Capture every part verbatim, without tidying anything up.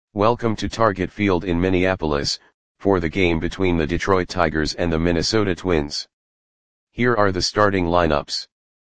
Welcome to Target Field in Minneapolis, for the game between the Detroit Tigers and the Minnesota Twins. Here are the starting lineups.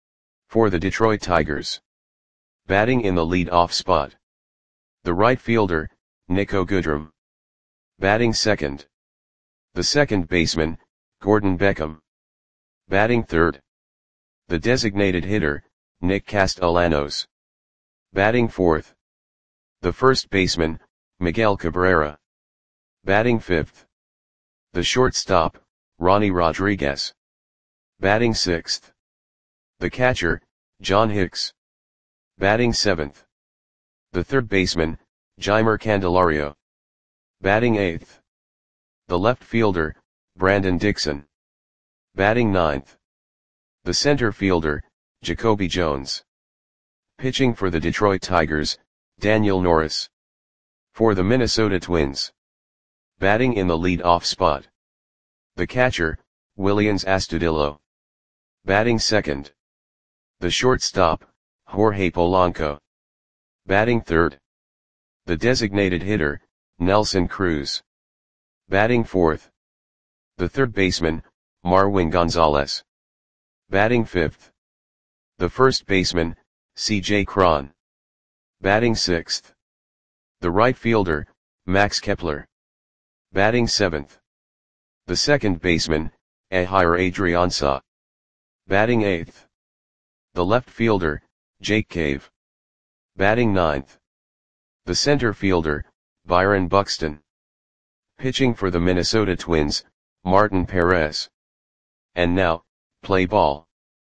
For the Detroit Tigers. Batting in the lead-off spot. The right fielder, Niko Goodrum. Batting second. The second baseman, Gordon Beckham. Batting third. The designated hitter, Nick Castellanos. Batting fourth. The first baseman, Miguel Cabrera. Batting fifth. The shortstop, Ronnie Rodriguez. Batting sixth. The catcher, John Hicks. Batting seventh. The third baseman, Jeimer Candelario. Batting eighth. The left fielder, Brandon Dixon. Batting ninth. The center fielder, Jacoby Jones. Pitching for the Detroit Tigers, Daniel Norris. For the Minnesota Twins. Batting in the lead-off spot. The catcher, Willians Astudillo. Batting second. The shortstop, Jorge Polanco. Batting third. The designated hitter, Nelson Cruz. Batting fourth. The third baseman, Marwin Gonzalez. Batting fifth. The first baseman, C J Cron. Batting sixth. The right fielder, Max Kepler. Batting seventh. The second baseman, Ehire Adrianza. Batting eighth. The left fielder, Jake Cave. Batting ninth. The center fielder, Byron Buxton. Pitching for the Minnesota Twins, Martin Perez. And now, play ball.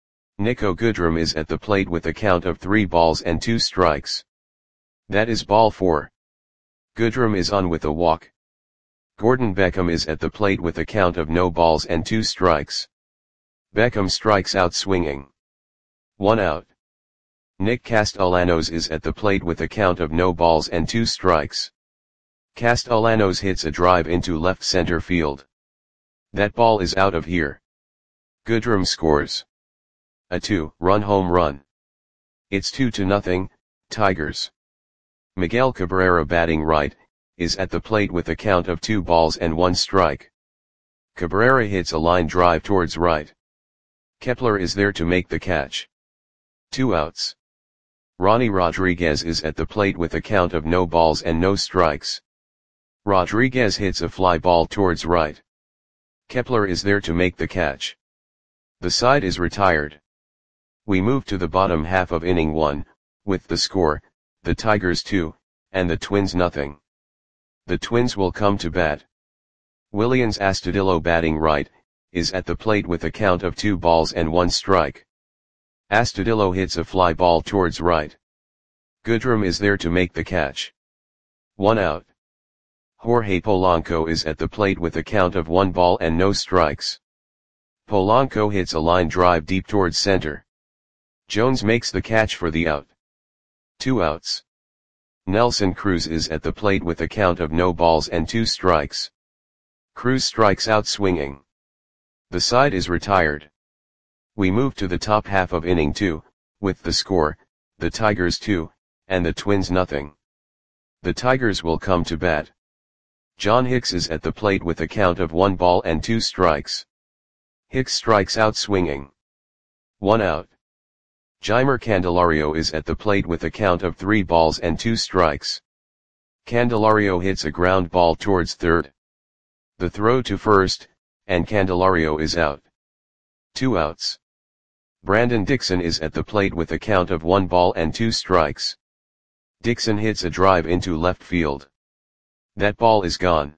Niko Goodrum is at the plate with a count of three balls and two strikes. That is ball four. Goodrum is on with a walk. Gordon Beckham is at the plate with a count of no balls and two strikes. Beckham strikes out swinging. One out. Nick Castellanos is at the plate with a count of no balls and two strikes. Castellanos hits a drive into left center field. That ball is out of here. Goodrum scores a two-run home run. It's two to nothing, Tigers. Miguel Cabrera, batting right, is at the plate with a count of two balls and one strike. Cabrera hits a line drive towards right. Kepler is there to make the catch. Two outs. Ronnie Rodriguez is at the plate with a count of no balls and no strikes. Rodriguez hits a fly ball towards right. Kepler is there to make the catch. The side is retired. We move to the bottom half of inning one, with the score, the Tigers two, and the Twins nothing. The Twins will come to bat. Willians Astudillo, batting right, is at the plate with a count of two balls and one strike. Astudillo hits a fly ball towards right. Goodrum is there to make the catch. One out. Jorge Polanco is at the plate with a count of one ball and no strikes. Polanco hits a line drive deep towards center. Jones makes the catch for the out. Two outs. Nelson Cruz is at the plate with a count of no balls and two strikes. Cruz strikes out swinging. The side is retired. We move to the top half of inning two, with the score, the Tigers two, and the Twins nothing. The Tigers will come to bat. John Hicks is at the plate with a count of one ball and two strikes. Hicks strikes out swinging. One out. Jeimer Candelario is at the plate with a count of three balls and two strikes. Candelario hits a ground ball towards third. The throw to first, and Candelario is out. Two outs. Brandon Dixon is at the plate with a count of one ball and two strikes. Dixon hits a drive into left field. That ball is gone.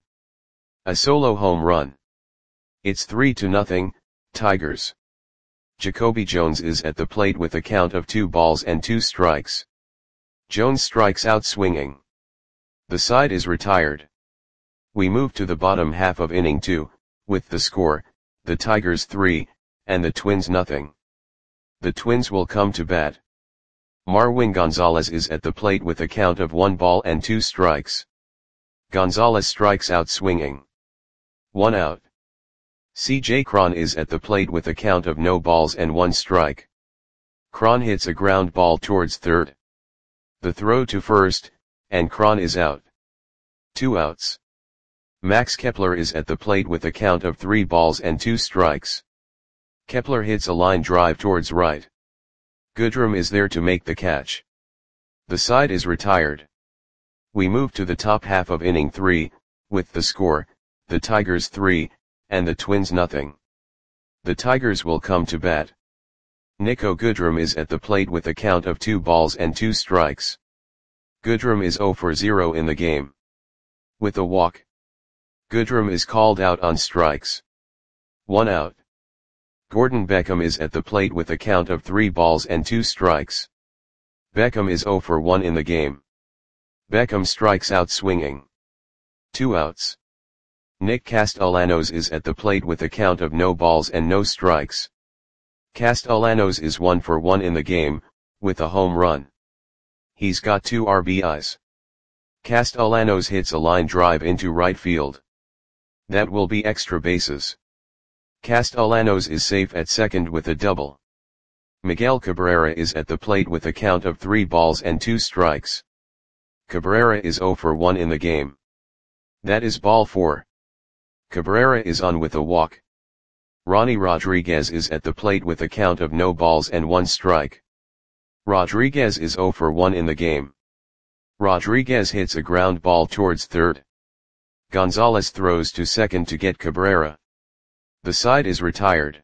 A solo home run. It's three to nothing, Tigers. Jacoby Jones is at the plate with a count of two balls and two strikes. Jones strikes out swinging. The side is retired. We move to the bottom half of inning two, with the score, the Tigers three, and the Twins nothing. The Twins will come to bat. Marwin Gonzalez is at the plate with a count of one ball and two strikes. Gonzalez strikes out swinging. One out. C J Cron is at the plate with a count of no balls and one strike. Cron hits a ground ball towards third. The throw to first, and Cron is out. Two outs. Max Kepler is at the plate with a count of three balls and two strikes. Kepler hits a line drive towards right. Goodrum is there to make the catch. The side is retired. We move to the top half of inning three, with the score, the Tigers three, and the Twins nothing. The Tigers will come to bat. Niko Goodrum is at the plate with a count of two balls and two strikes. Goodrum is zero for zero in the game. With a walk. Goodrum is called out on strikes. One out. Gordon Beckham is at the plate with a count of three balls and two strikes. Beckham is zero for one in the game. Beckham strikes out swinging. Two outs. Nick Castellanos is at the plate with a count of no balls and no strikes. Castellanos is one for one in the game, with a home run. He's got two R B Is. Castellanos hits a line drive into right field. That will be extra bases. Castellanos is safe at second with a double. Miguel Cabrera is at the plate with a count of three balls and two strikes. Cabrera is zero for one in the game. That is ball four. Cabrera is on with a walk. Ronnie Rodriguez is at the plate with a count of no balls and one strike. Rodriguez is zero for one in the game. Rodriguez hits a ground ball towards third. Gonzalez throws to second to get Cabrera. The side is retired.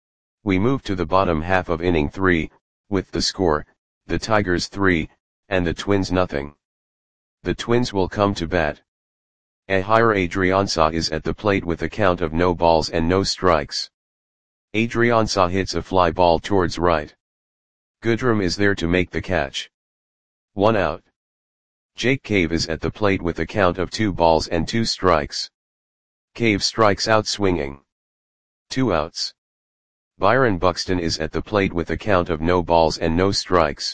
We move to the bottom half of inning three, with the score, the Tigers three, and the Twins nothing. The Twins will come to bat. Ehire Adrianza is at the plate with a count of no balls and no strikes. Adrianza hits a fly ball towards right. Goodrum is there to make the catch. One out. Jake Cave is at the plate with a count of two balls and two strikes. Cave strikes out swinging. Two outs. Byron Buxton is at the plate with a count of no balls and no strikes.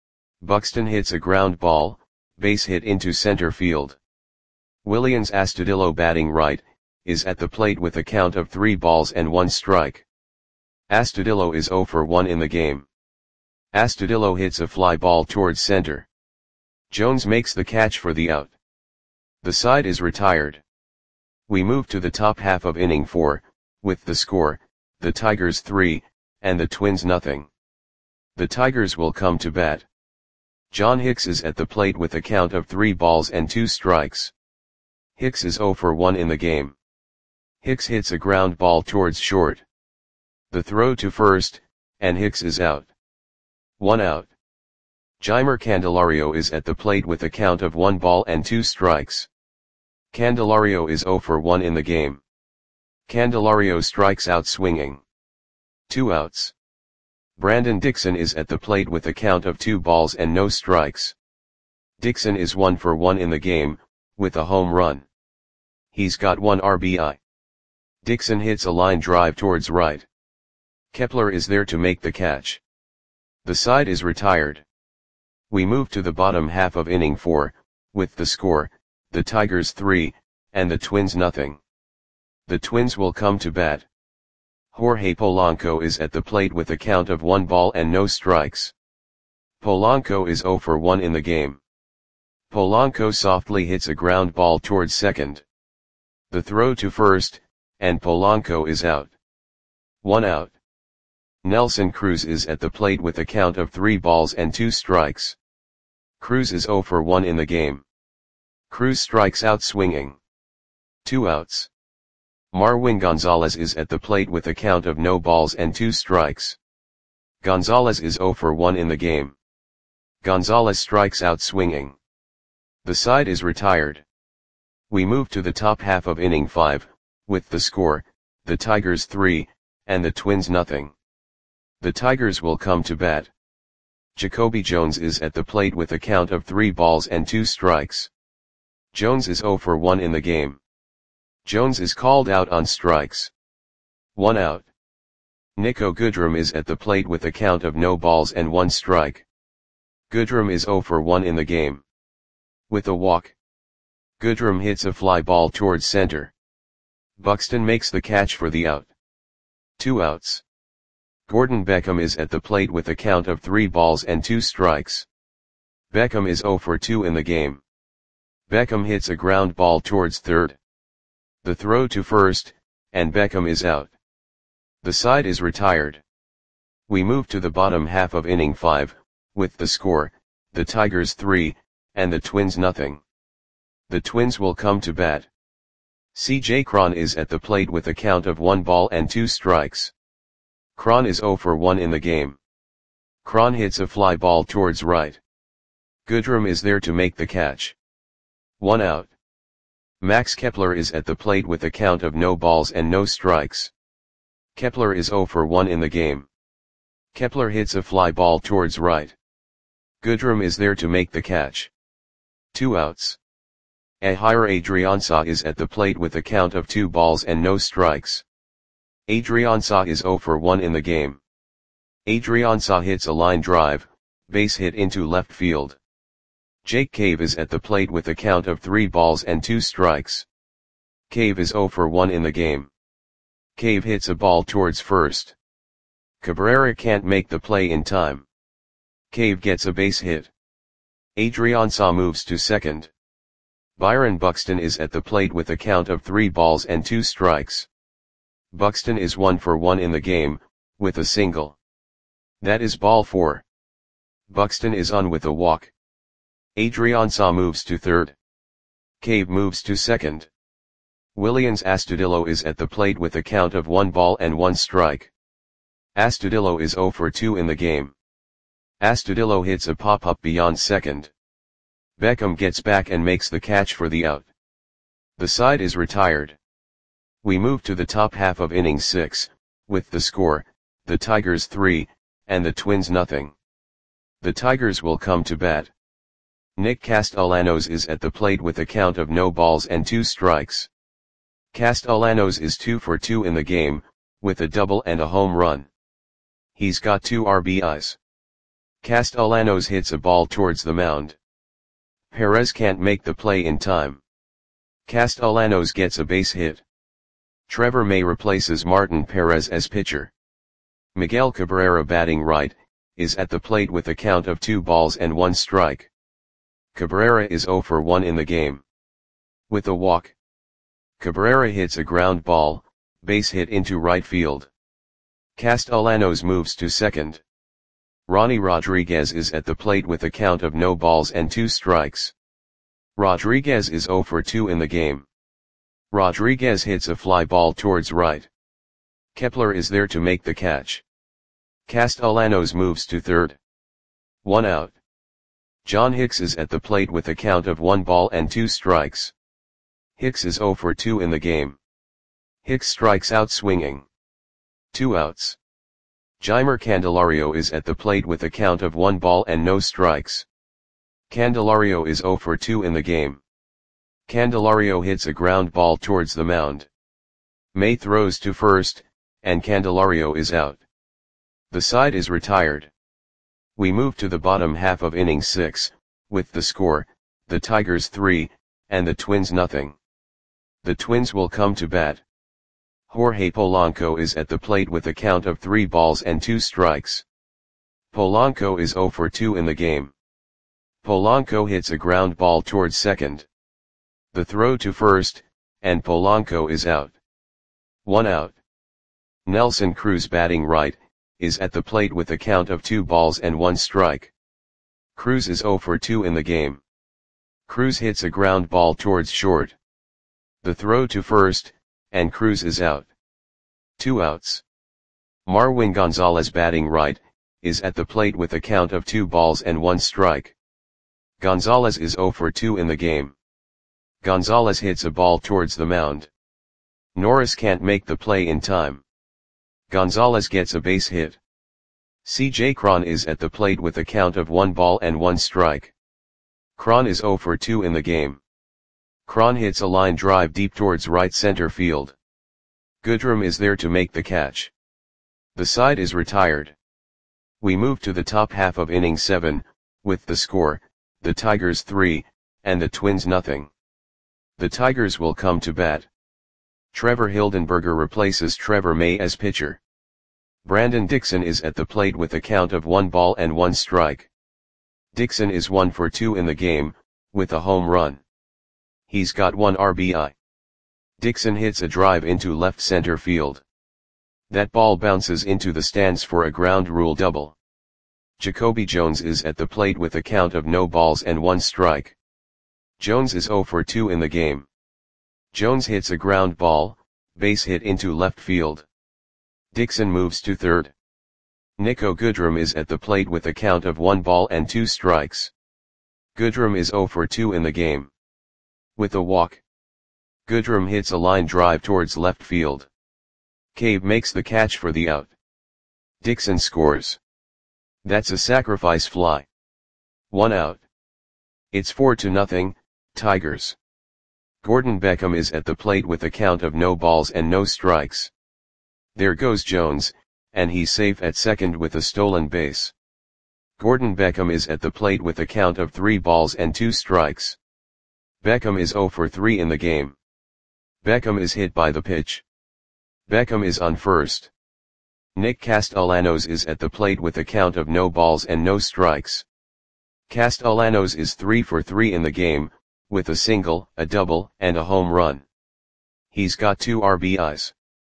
Buxton hits a ground ball, base hit into center field. Willians Astudillo, batting right, is at the plate with a count of three balls and one strike. Astudillo is zero for one in the game. Astudillo hits a fly ball towards center. Jones makes the catch for the out. The side is retired. We move to the top half of inning four, with the score, the Tigers three, and the Twins nothing. The Tigers will come to bat. John Hicks is at the plate with a count of three balls and two strikes. Hicks is zero for one in the game. Hicks hits a ground ball towards short. The throw to first, and Hicks is out. One out. Jeimer Candelario is at the plate with a count of one ball and two strikes. Candelario is zero for one in the game. Candelario strikes out swinging. Two outs. Brandon Dixon is at the plate with a count of two balls and no strikes. Dixon is one for one in the game, with a home run. He's got one R B I. Dixon hits a line drive towards right. Kepler is there to make the catch. The side is retired. We move to the bottom half of inning four, with the score, the Tigers three, and the Twins nothing. The Twins will come to bat. Jorge Polanco is at the plate with a count of one ball and no strikes. Polanco is zero for one in the game. Polanco softly hits a ground ball towards second. The throw to first, and Polanco is out. One out. Nelson Cruz is at the plate with a count of three balls and two strikes. Cruz is zero for one in the game. Cruz strikes out swinging. Two outs. Marwin Gonzalez is at the plate with a count of no balls and two strikes. Gonzalez is zero for one in the game. Gonzalez strikes out swinging. The side is retired. We move to the top half of inning five, with the score, the Tigers three, and the Twins nothing. The Tigers will come to bat. Jacoby Jones is at the plate with a count of three balls and two strikes. Jones is zero for one in the game. Jones is called out on strikes. One out. Niko Goodrum is at the plate with a count of no balls and one strike. Goodrum is zero for one in the game. With a walk. Goodrum hits a fly ball towards center. Buxton makes the catch for the out. Two outs. Gordon Beckham is at the plate with a count of three balls and two strikes. Beckham is zero for two in the game. Beckham hits a ground ball towards third. The throw to first, and Beckham is out. The side is retired. We move to the bottom half of inning five, with the score, the Tigers three, and the Twins nothing. The Twins will come to bat. C J Cron is at the plate with a count of one ball and two strikes. Cron is zero for one in the game. Cron hits a fly ball towards right. Goodrum is there to make the catch. One out. Max Kepler is at the plate with a count of no balls and no strikes. Kepler is zero for one in the game. Kepler hits a fly ball towards right. Goodrum is there to make the catch. Two outs. Ehire Adriansah is at the plate with a count of two balls and no strikes. Adriansah is zero for one in the game. Adriansah hits a line drive, base hit into left field. Jake Cave is at the plate with a count of three balls and two strikes. Cave is zero for one in the game. Cave hits a ball towards first. Cabrera can't make the play in time. Cave gets a base hit. Adriansah moves to second. Byron Buxton is at the plate with a count of three balls and two strikes. Buxton is one for one in the game, with a single. That is ball four. Buxton is on with a walk. Adriansah moves to third. Cave moves to second. Willians Astudillo is at the plate with a count of one ball and one strike. Astudillo is zero for two in the game. Astudillo hits a pop-up beyond second. Beckham gets back and makes the catch for the out. The side is retired. We move to the top half of inning six, with the score, the Tigers three, and the Twins nothing. The Tigers will come to bat. Nick Castellanos is at the plate with a count of no balls and two strikes. Castellanos is two for two in the game, with a double and a home run. He's got two R B Is. Castellanos hits a ball towards the mound. Perez can't make the play in time. Castellanos gets a base hit. Trevor May replaces Martin Perez as pitcher. Miguel Cabrera, batting right, is at the plate with a count of two balls and one strike. Cabrera is zero for one in the game. With a walk. Cabrera hits a ground ball, base hit into right field. Castellanos moves to second. Ronnie Rodriguez is at the plate with a count of no balls and two strikes. Rodriguez is zero for two in the game. Rodriguez hits a fly ball towards right. Kepler is there to make the catch. Castellanos moves to third. One out. John Hicks is at the plate with a count of one ball and two strikes. Hicks is zero for two in the game. Hicks strikes out swinging. Two outs. Jeimer Candelario is at the plate with a count of one ball and no strikes. Candelario is zero for two in the game. Candelario hits a ground ball towards the mound. May throws to first, and Candelario is out. The side is retired. We move to the bottom half of inning six, with the score, the Tigers three, and the Twins nothing. The Twins will come to bat. Jorge Polanco is at the plate with a count of three balls and two strikes. Polanco is zero for two in the game. Polanco hits a ground ball towards second. The throw to first, and Polanco is out. One out. Nelson Cruz, batting right, is at the plate with a count of two balls and one strike. Cruz is zero for two in the game. Cruz hits a ground ball towards short. The throw to first, and Cruz is out. Two outs. Marwin Gonzalez, batting right, is at the plate with a count of two balls and one strike. Gonzalez is zero for two in the game. Gonzalez hits a ball towards the mound. Norris can't make the play in time. Gonzalez gets a base hit. C J Cron is at the plate with a count of one ball and one strike. Cron is zero for two in the game. Cron hits a line drive deep towards right center field. Goodrum is there to make the catch. The side is retired. We move to the top half of inning seven, with the score, the Tigers three, and the Twins nothing. The Tigers will come to bat. Trevor Hildenberger replaces Trevor May as pitcher. Brandon Dixon is at the plate with a count of one ball and one strike. Dixon is one for two in the game, with a home run. He's got one R B I. Dixon hits a drive into left center field. That ball bounces into the stands for a ground rule double. Jacoby Jones is at the plate with a count of no balls and one strike. Jones is oh for two in the game. Jones hits a ground ball, base hit into left field. Dixon moves to third. Niko Goodrum is at the plate with a count of one ball and two strikes. Goodrum is oh for two in the game. With a walk, Goodrum hits a line drive towards left field. Cave makes the catch for the out. Dixon scores. That's a sacrifice fly. One out. It's four to nothing, Tigers. Gordon Beckham is at the plate with a count of no balls and no strikes. There goes Jones, and he's safe at second with a stolen base. Gordon Beckham is at the plate with a count of three balls and two strikes. Beckham is oh for three in the game. Beckham is hit by the pitch. Beckham is on first. Nick Castellanos is at the plate with a count of no balls and no strikes. Castellanos is three for three in the game, with a single, a double, and a home run. He's got two R B Is.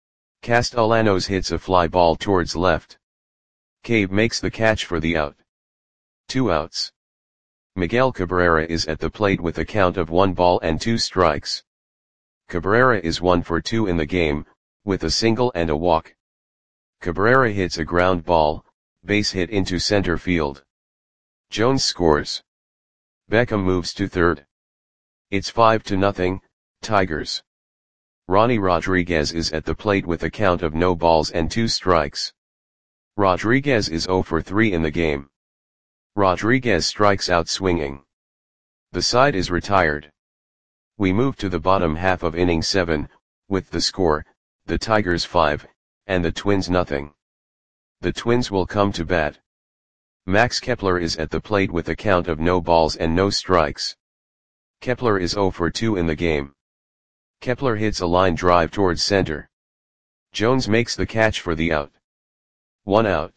Castellanos hits a fly ball towards left. Cave makes the catch for the out. Two outs. Miguel Cabrera is at the plate with a count of one ball and two strikes. Cabrera is one for two in the game, with a single and a walk. Cabrera hits a ground ball, base hit into center field. Jones scores. Beckham moves to third. It's five to nothing, Tigers. Ronnie Rodriguez is at the plate with a count of no balls and two strikes. Rodriguez is oh for three in the game. Rodriguez strikes out swinging. The side is retired. We move to the bottom half of inning seven, with the score, the Tigers five, and the Twins nothing. The Twins will come to bat. Max Kepler is at the plate with a count of no balls and no strikes. Kepler is oh for two in the game. Kepler hits a line drive towards center. Jones makes the catch for the out. One out.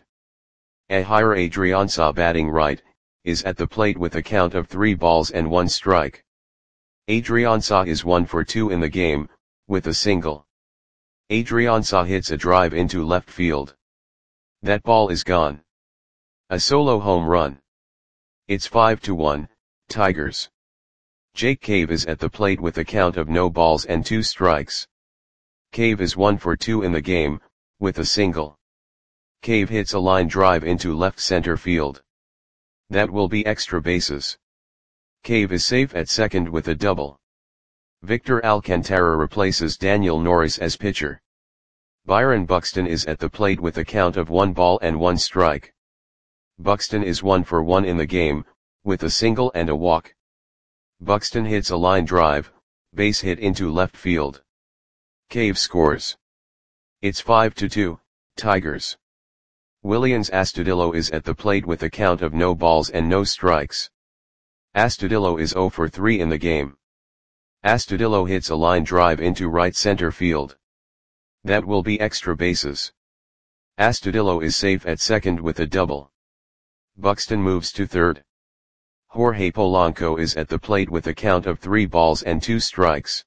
Ehire Adrianza, batting right, is at the plate with a count of three balls and one strike. Adrianza is one for two in the game, with a single. Adrianza hits a drive into left field. That ball is gone. A solo home run. It's five to one, Tigers. Jake Cave is at the plate with a count of no balls and two strikes. Cave is one for two in the game, with a single. Cave hits a line drive into left center field. That will be extra bases. Cave is safe at second with a double. Victor Alcantara replaces Daniel Norris as pitcher. Byron Buxton is at the plate with a count of one ball and one strike. Buxton is one for one in the game, with a single and a walk. Buxton hits a line drive, base hit into left field. Cave scores. It's five to two, Tigers. Willians Astudillo is at the plate with a count of no balls and no strikes. Astudillo is oh for three in the game. Astudillo hits a line drive into right center field. That will be extra bases. Astudillo is safe at second with a double. Buxton moves to third. Jorge Polanco is at the plate with a count of three balls and two strikes.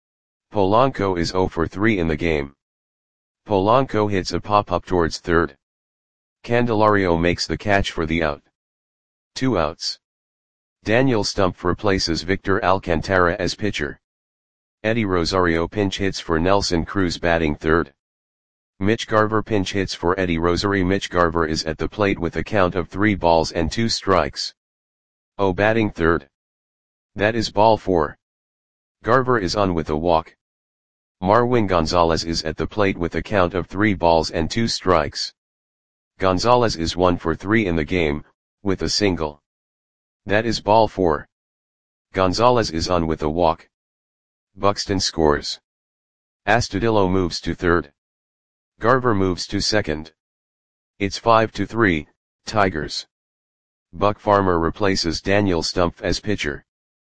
Polanco is oh for three in the game. Polanco hits a pop-up towards third. Candelario makes the catch for the out. Two outs. Daniel Stumpf replaces Victor Alcantara as pitcher. Eddie Rosario pinch hits for Nelson Cruz, batting third. Mitch Garver pinch hits for Eddie Rosario. Mitch Garver is at the plate with a count of three balls and two strikes. Oh, batting third. That is ball four. Garver is on with a walk. Marwin Gonzalez is at the plate with a count of three balls and two strikes. Gonzalez is one for three in the game, with a single. That is ball four. Gonzalez is on with a walk. Buxton scores. Astudillo moves to third. Garver moves to second. It's five to three, Tigers. Buck Farmer replaces Daniel Stumpf as pitcher.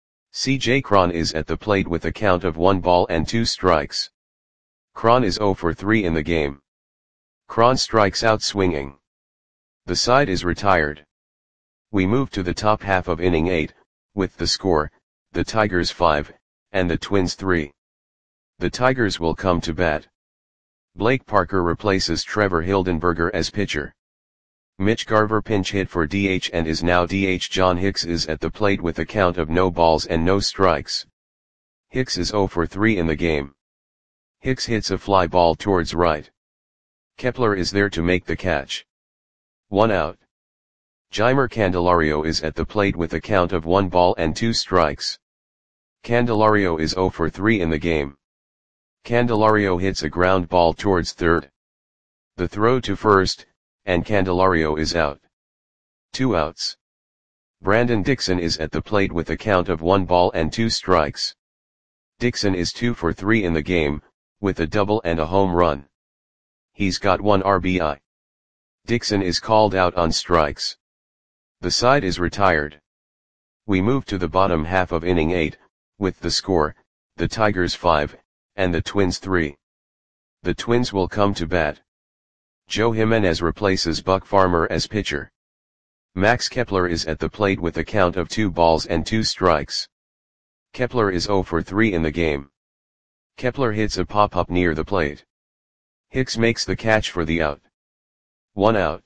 C J Cron is at the plate with a count of one ball and two strikes. Cron is oh for three in the game. Cron strikes out swinging. The side is retired. We move to the top half of inning eight, with the score, the Tigers five, and the Twins three. The Tigers will come to bat. Blake Parker replaces Trevor Hildenberger as pitcher. Mitch Garver pinch hit for D H and is now D H. John Hicks is at the plate with a count of no balls and no strikes. Hicks is zero for three in the game. Hicks hits a fly ball towards right. Kepler is there to make the catch. One out. Jeimer Candelario is at the plate with a count of one ball and two strikes. Candelario is zero for three in the game. Candelario hits a ground ball towards third. The throw to first, and Candelario is out. Two outs. Brandon Dixon is at the plate with a count of one ball and two strikes. Dixon is two for three in the game, with a double and a home run. He's got one R B I. Dixon is called out on strikes. The side is retired. We move to the bottom half of inning eight, with the score, the Tigers five, and the Twins three. The Twins will come to bat. Joe Jimenez replaces Buck Farmer as pitcher. Max Kepler is at the plate with a count of two balls and two strikes. Kepler is zero for three in the game. Kepler hits a pop-up near the plate. Hicks makes the catch for the out. One out.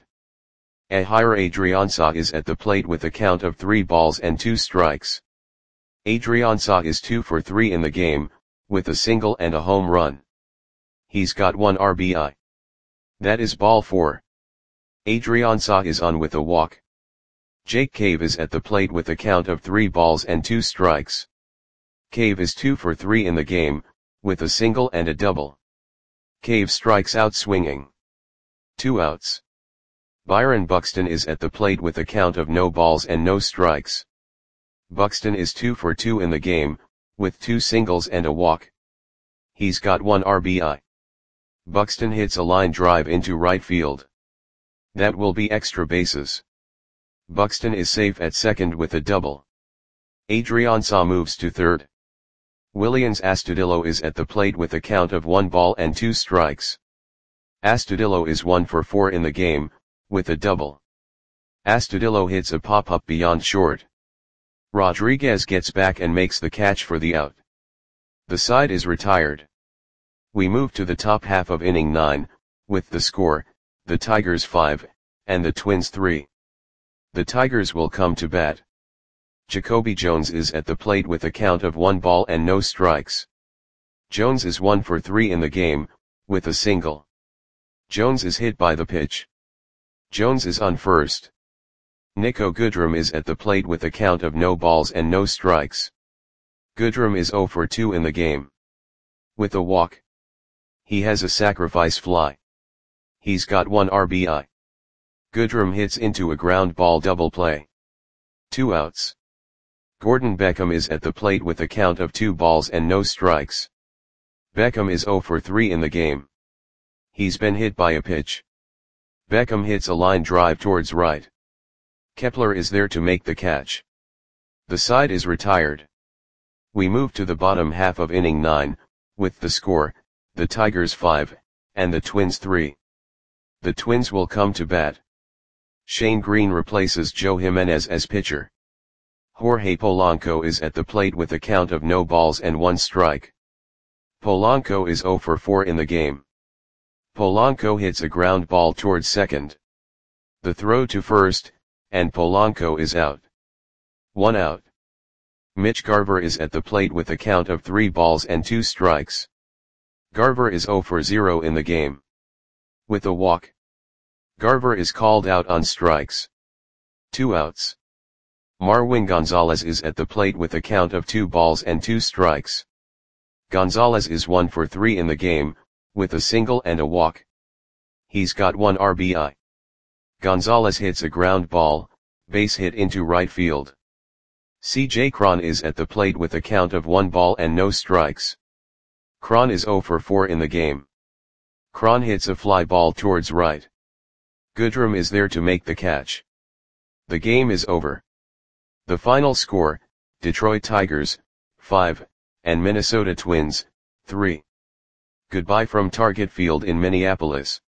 Ehire Adrianza is at the plate with a count of three balls and two strikes. Adrianza is two for three in the game, with a single and a home run. He's got one R B I. That is ball four. Adrianza is on with a walk. Jake Cave is at the plate with a count of three balls and two strikes. Cave is two for three in the game, with a single and a double. Cave strikes out swinging. Two outs. Byron Buxton is at the plate with a count of no balls and no strikes. Buxton is two for two in the game, with two singles and a walk. He's got one R B I. Buxton hits a line drive into right field. That will be extra bases. Buxton is safe at second with a double. Adrianza moves to third. Willians Astudillo is at the plate with a count of one ball and two strikes. Astudillo is one for four in the game, with a double. Astudillo hits a pop-up beyond short. Rodriguez gets back and makes the catch for the out. The side is retired. We move to the top half of inning nine, with the score, the Tigers five, and the Twins three. The Tigers will come to bat. Jacoby Jones is at the plate with a count of one ball and no strikes. Jones is one for three in the game, with a single. Jones is hit by the pitch. Jones is on first. Nico Goodrum is at the plate with a count of no balls and no strikes. Goodrum is zero for two in the game. With a walk. He has a sacrifice fly. He's got one R B I. Goodrum hits into a ground ball double play. Two outs. Gordon Beckham is at the plate with a count of two balls and no strikes. Beckham is zero for three in the game. He's been hit by a pitch. Beckham hits a line drive towards right. Kepler is there to make the catch. The side is retired. We move to the bottom half of inning nine, with the score, the Tigers five, and the Twins three. The Twins will come to bat. Shane Green replaces Joe Jimenez as pitcher. Jorge Polanco is at the plate with a count of no balls and one strike. Polanco is zero for four in the game. Polanco hits a ground ball towards second. The throw to first, and Polanco is out. One out. Mitch Garver is at the plate with a count of three balls and two strikes. Garver is zero for zero in the game. With a walk. Garver is called out on strikes. Two outs. Marwin Gonzalez is at the plate with a count of two balls and two strikes. Gonzalez is one for three in the game, with a single and a walk. He's got one R B I. Gonzalez hits a ground ball, base hit into right field. C J Cron is at the plate with a count of one ball and no strikes. Cron is zero for four in the game. Cron hits a fly ball towards right. Goodrum is there to make the catch. The game is over. The final score, Detroit Tigers, five, and Minnesota Twins, three. Goodbye from Target Field in Minneapolis.